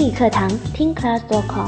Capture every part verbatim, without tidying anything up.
英语课堂听 class dot com。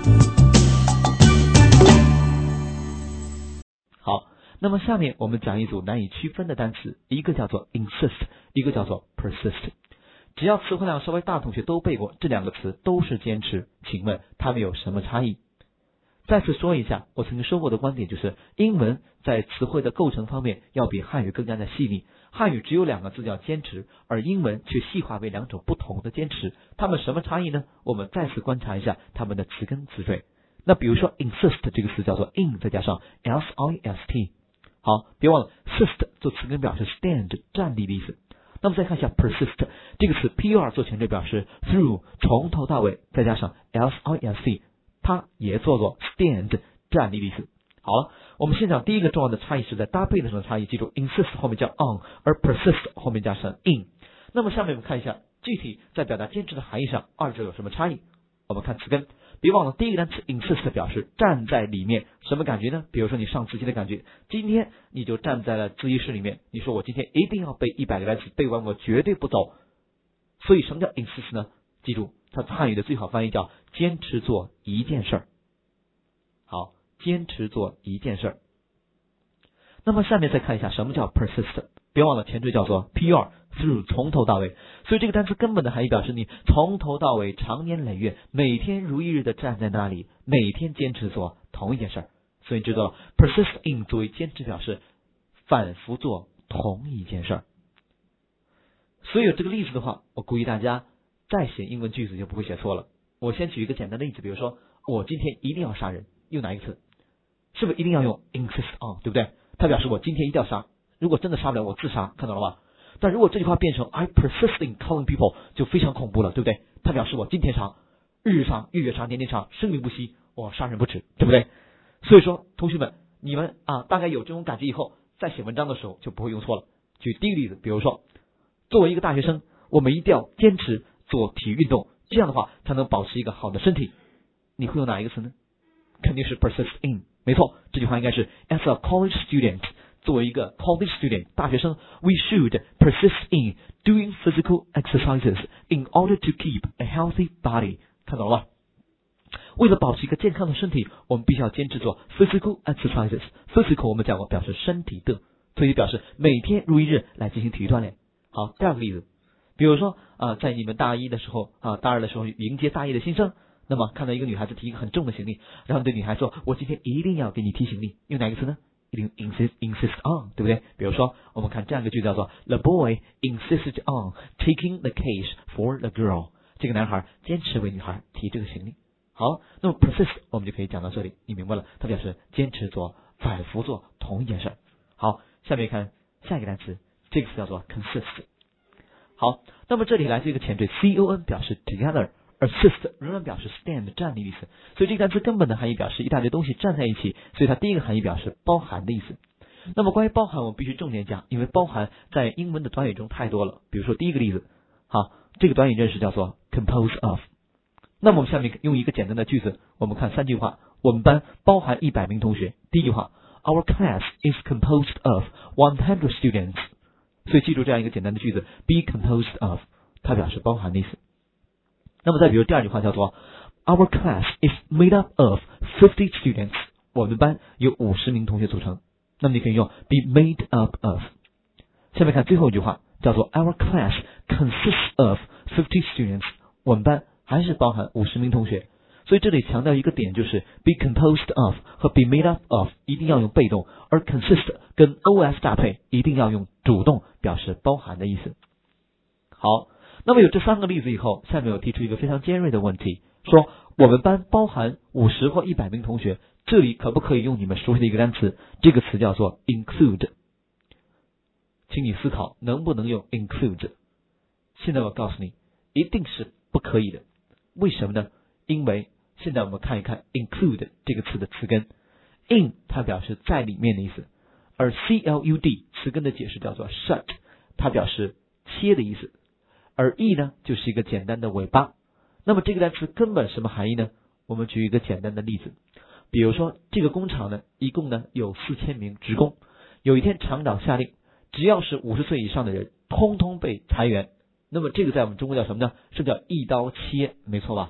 好，那么下面我们讲一组难以区分的单词，一个叫做 insist， 一个叫做 persist。只要词汇量稍微大，同学都背过，这两个词都是坚持，请问它们有什么差异？再次说一下，我曾经说过的观点就是，英文在词汇的构成方面要比汉语更加的细腻。汉语只有两个字叫坚持，而英文却细化为两种不同的坚持。它们什么差异呢？我们再次观察一下它们的词根词缀。那比如说 insist 这个词叫做 in 再加上 s i s t。好，别忘了 sist 做词根表示 stand 站立的意思。那么再看一下 persist 这个词 pur 做前缀表示 through 从头到尾，再加上 s i s t， 它也做作 stand 站立的意思。好了，我们先讲第一个重要的差异是在搭配的时候的差异。记住 insist 后面加 on， 而 persist 后面加上 in。那么下面我们看一下具体在表达坚持的含义上二者有什么差异。我们看词根，别忘了第一个单词 insist 表示站在里面，什么感觉呢？比如说你上自习的感觉，今天你就站在了自习室里面，你说我今天一定要背一百个单词，背完我绝对不走。所以什么叫 insist 呢？记住它汉语的最好翻译叫坚持做一件事儿。好，坚持做一件事儿。那么下面再看一下什么叫 persist， 别忘了前缀叫做 pur through 从头到尾，所以这个单词根本的含义表示你从头到尾长年累月每天如一日的站在那里，每天坚持做同一件事儿。所以你知道了 persist in 作为坚持表示反复做同一件事儿。所以有这个例子的话，我鼓励大家再写英文句子就不会写错了。我先举一个简单的例子，比如说我今天一定要杀人，用哪一个词？是不是一定要用 insist on， 对不对？它表示我今天一定要杀，如果真的杀不了我自杀，看到了吧？但如果这句话变成 I persist in killing people， 就非常恐怖了，对不对？它表示我今天杀，日日杀，月月杀，年年杀，生命不息，我杀人不止，对不对？所以说同学们，你们啊大概有这种感觉以后，在写文章的时候就不会用错了。举第一个例子，比如说作为一个大学生，我们一定要坚持做体育运动，这样的话才能保持一个好的身体。你会用哪一个词呢？肯定是 persist in， 没错，这句话应该是 as a college student， 作为一个 college student 大学生 we should persist in doing physical exercises in order to keep a healthy body。 看到了吧？为了保持一个健康的身体，我们必须要坚持做 physical exercises。 physical 我们讲过表示身体的，所以表示每天如一日来进行体育锻炼。好，第二个例子，比如说啊，在你们大一的时候啊，大二的时候迎接大一的新生，那么看到一个女孩子提一个很重的行李，然后对女孩说我今天一定要给你提行李，用哪个词呢？一定 insist insist on， 对不对？比如说我们看这样一个句子叫做 The boy insisted on taking the case for the girl， 这个男孩坚持为女孩提这个行李。好，那么 persist 我们就可以讲到这里，你明白了，它表示坚持做反复做同一件事。好，下面看下一个单词，这个词叫做 consist。 好，那么这里来自一个前缀 con 表示 together， 而 assist 仍然表示 stand 站立的意思，所以这个单词根本的含义表示一大堆东西站在一起，所以它第一个含义表示包含的意思。那么关于包含我们必须重点讲，因为包含在英文的短语中太多了。比如说第一个例子，好，这个短语认识叫做 compose of。 那么我们下面用一个简单的句子，我们看三句话，我们班包含一百名同学。第一句话 Our class is composed of one hundred students。 所以记住这样一个简单的句子 be composed of， 它表示包含的意思。那么再比如第二句话叫做 Our class is made up of fifty students， 我们班有五十名同学组成，那么你可以用 be made up of。 下面看最后一句话叫做 Our class consists of fifty students， 我们班还是包含五十名同学。所以这里强调一个点，就是 be composed of 和 be made up of 一定要用被动，而 consist 跟 of 搭配一定要用主动，表示包含的意思。好，那么有这三个例子以后，下面我提出一个非常尖锐的问题，说我们班包含五十或一百名同学，这里可不可以用你们熟悉的一个单词？这个词叫做 include。 请你思考能不能用 include。 现在我告诉你，一定是不可以的。为什么呢？因为现在我们看一看 include 这个词的词根 in 它表示在里面的意思，而 clud 词根的解释叫做 shut， 它表示切的意思，而 e 呢就是一个简单的尾巴。那么这个单词根本什么含义呢？我们举一个简单的例子，比如说这个工厂呢一共呢有四千名职工，有一天厂长下令，只要是五十岁以上的人通通被裁员。那么这个在我们中国叫什么呢？是叫一刀切，没错吧？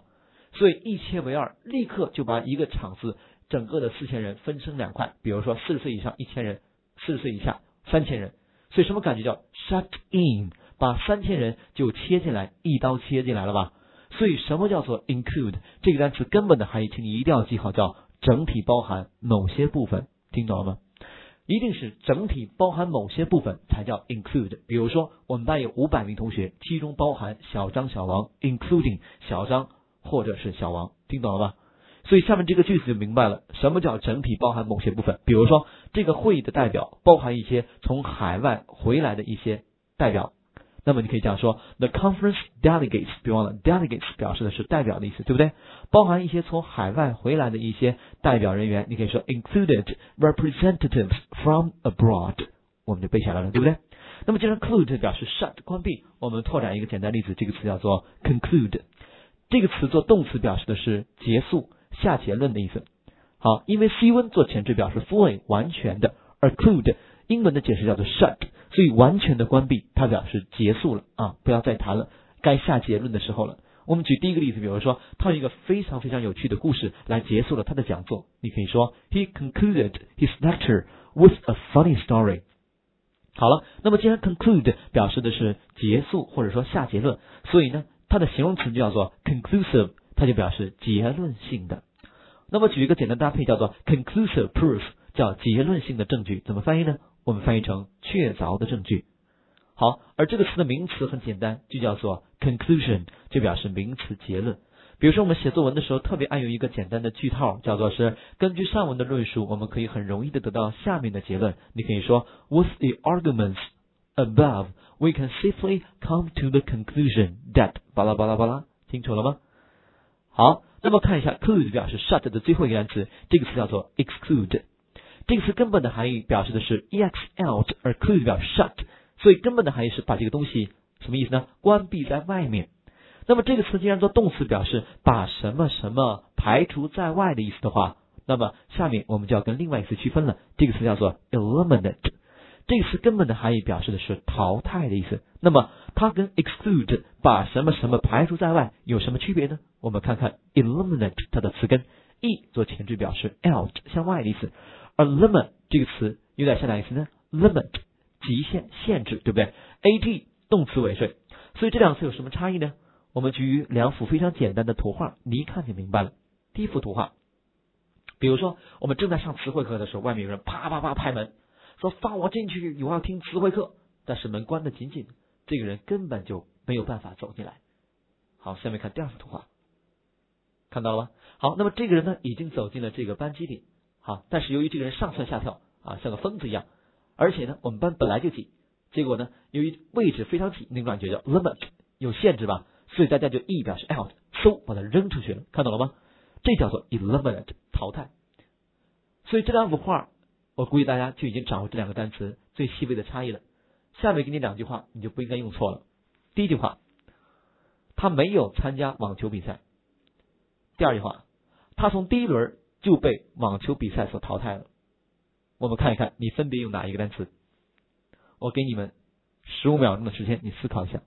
所以一切为二，立刻就把一个场子整个的四千人分成两块，比如说四十岁以上一千人，四十岁以下三千人。所以什么感觉叫 shut in， 把三千人就切进来，一刀切进来了吧。所以什么叫做 include 这个单词根本的含义，请你一定要记好，叫整体包含某些部分，听懂了吗？一定是整体包含某些部分才叫 include。 比如说我们班有五百名同学，其中包含小张小王 including 小张或者是小王，听懂了吗？所以下面这个句子就明白了什么叫整体包含某些部分。比如说这个会议的代表包含一些从海外回来的一些代表，那么你可以这样说 The conference delegates， 别忘了 delegates 表示的是代表的意思，对不对？包含一些从海外回来的一些代表人员，你可以说 included representatives from abroad， 我们就背下来了，对不对？那么既然 conclude 表示 shut 关闭，我们拓展一个简单例子，这个词叫做 conclude。 这个词做动词表示的是结束下结论的意思。好，因为 C 温做前缀表示 fully 完全的，而 conclude 英文的解释叫做 shut， 所以完全的关闭，它表示结束了啊，不要再谈了，该下结论的时候了。我们举第一个例子，比如说他用一个非常非常有趣的故事来结束了他的讲座，你可以说 He concluded his lecture with a funny story。 好了，那么既然 conclude 表示的是结束或者说下结论，所以呢它的形容词就叫做 conclusive， 它就表示结论性的。那么举一个简单搭配叫做 conclusive proof， 叫结论性的证据，怎么翻译呢？我们翻译成确凿的证据。好，而这个词的名词很简单，就叫做 conclusion， 就表示名词结论。比如说我们写作文的时候特别爱用一个简单的句套，叫做是根据上文的论述，我们可以很容易的得到下面的结论。你可以说 With the arguments above, we can safely come to the conclusion that 巴拉巴拉巴拉，清楚了吗？好，那么看一下 clude 表示 shut 的最后一个单词，这个词叫做 exclude。 这个词根本的含义表示的是 ex out， 而 clude 表示 shut， 所以根本的含义是把这个东西什么意思呢？关闭在外面。那么这个词既然做动词表示把什么什么排除在外的意思的话，那么下面我们就要跟另外一个词区分了，这个词叫做 eliminate。 这个词根本的含义表示的是淘汰的意思，那么它跟 exclude 把什么什么排除在外有什么区别呢？我们看看 eliminate 它的词根 e 做前缀表示 out 向外的意思，而 limit 这个词有点像哪意思呢？ limit 极限限制，对不对？ at 动词尾缀，所以这两个词有什么差异呢？我们举两幅非常简单的图画，你一看就明白了。第一幅图画，比如说我们正在上词汇课的时候，外面有人啪啪啪拍门，说放我进去，我要听词汇课，但是门关得紧紧的，这个人根本就没有办法走进来。好，下面看第二幅图画，看到了吗？好，那么这个人呢已经走进了这个班级里，好，但是由于这个人上蹿下跳啊，像个疯子一样，而且呢我们班本来就挤，结果呢由于位置非常挤，那种感觉叫 limit 有限制吧，所以大家就 e 表示 out， 嗖把它扔出去了，看到了吗？这叫做 eliminate 淘汰。所以这两幅画我估计大家就已经掌握这两个单词最细微的差异了。下面给你两句话，你就不应该用错了。第一句话，他没有参加网球比赛。第二句话，他从第一轮就被网球比赛所淘汰了。我们看一看你分别用哪一个单词。我给你们十五秒钟的时间，你思考一下。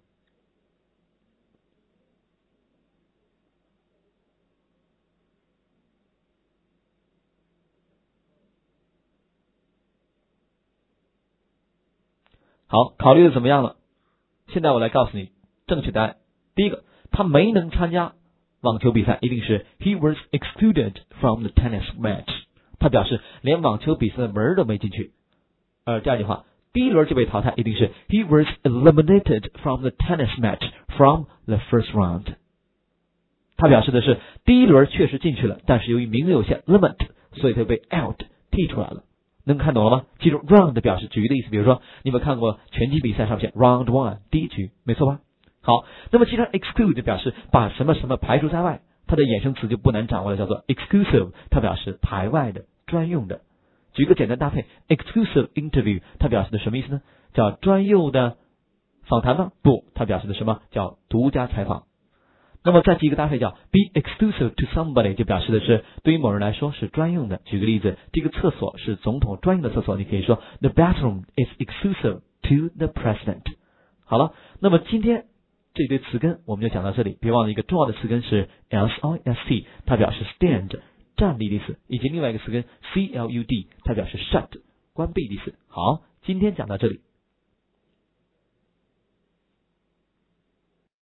好，考虑的怎么样了？现在我来告诉你正确答案。第一个，他没能参加网球比赛，一定是 He was excluded from the tennis match。 他表示连网球比赛的门都没进去。而第二句话，第一轮就被淘汰，一定是 He was eliminated from the tennis match from the first round。 他表示的是第一轮确实进去了，但是由于名额有限 limit， 所以他被 out 踢出来了。能看懂了吗？记住 round 表示局的意思，比如说你们看过拳击比赛上面 round one 第一局，没错吧？好，那么既然 exclude 表示把什么什么排除在外，它的衍生词就不难掌握了，叫做 exclusive， 它表示排外的专用的。举个简单搭配 exclusive interview， 它表示的什么意思呢？叫专用的访谈吗？不，它表示的什么？叫独家采访。那么再举一个搭配叫 be exclusive to somebody， 就表示的是对于某人来说是专用的。举个例子，这个厕所是总统专用的厕所，你可以说 the bathroom is exclusive to the president。 好了，那么今天这一堆词根我们就讲到这里，别忘了一个重要的词根是 S I S T， 它表示 stand 站立的意思，以及另外一个词根 C L U D， 它表示 shut 关闭的意思。好，今天讲到这里。